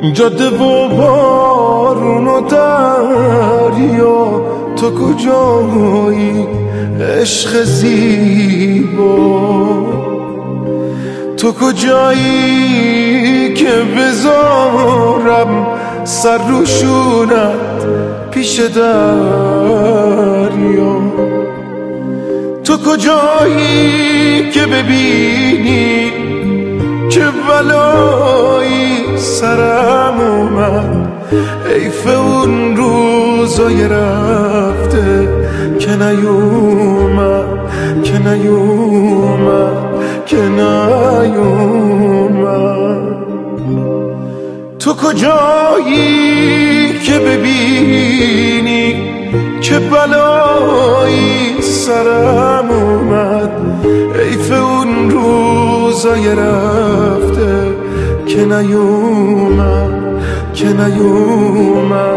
جاده و بارون و دریا، تو کجایی عشق زیبا؟ تو کجایی که بذارم سر رو شونت پیش دریا؟ تو کجایی که ببینی که بلایی سرم اومد؟ حیف اون روزای رفته که نیومد، که نیومد، که نیومد. تو کجایی که ببینی که بلایی سرم اومد؟ حیف اون روزای رفته که نیومد، که نیومد.